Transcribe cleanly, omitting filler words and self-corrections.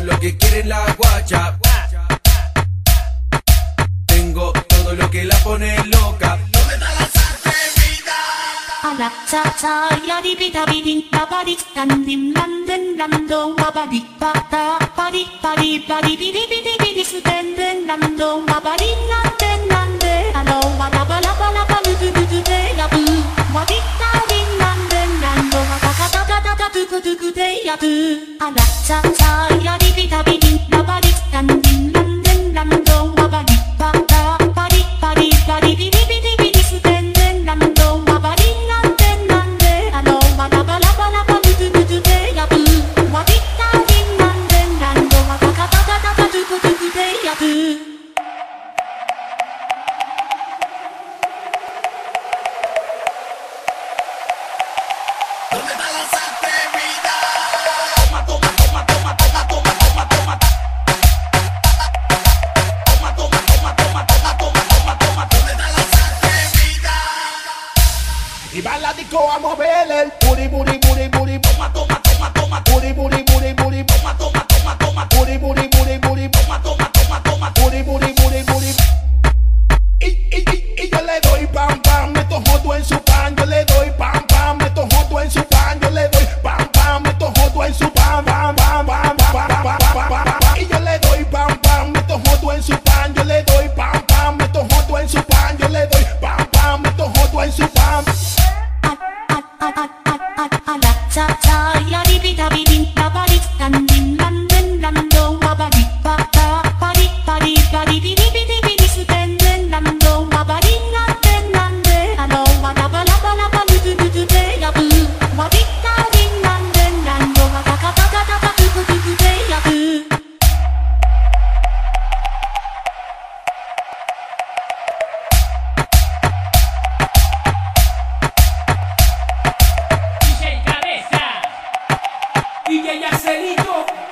lo que quiere la guacha. Tengo todo lo que la pone loca. ¿Dónde está la atrevida? A la cha cha ya di pita bidin pa pa di dan dim dan den dan do pa pa di pa ta pa di bidi bidi bidi su den den dan do pa pa di nan den nan de alo wa la ba lu du de ya bu wa di ta di nan den dan do wa ta ta du de ya bu. A la cha cha ya di pita bidin pa pa di dan dim dan den dan do pa pa di pa ta pa di bidi bidi bidi su den den dan do pa pa di nan den nan de alo wa la ba lu du de ya bu wa di ta di nan den dan do wa ta du de ya bu. ¿Dónde está la atrevida? Y va a la disco a mover el booty, booty, booty, booty. Toma, toma, toma, toma. Booty, booty, booty, booty. Toma, toma, toma, toma. Booty, booty, booty, booty. Toma, toma, toma, toma. Booty, booty, booty, booty. Y yo le doy pam, pam. Meto joto en su pan. Yo le doy pam, pam. Meto joto en su pan. Yo le doy pam, pam. Meto joto en su pan, pam, pam, pam, pam, pam, pam, pam. Y yo le doy pam, pam. Meto joto en su pan. Yo le doy pam, pam. Meto joto en su pan. Yo le doy pam, pam. Meto joto en su pan. A la cha cha ya di pita bidin pa pa di dan dim dan den dan do pa pa di pa ta pa di bidi bidi bidi su den den dan do pa pa di nan den nan de alo wa la ba lu du de ya bu wa di ta di nan den dan do wa ta du de ya bu. DJ Cabeza, DJ Yarcelito.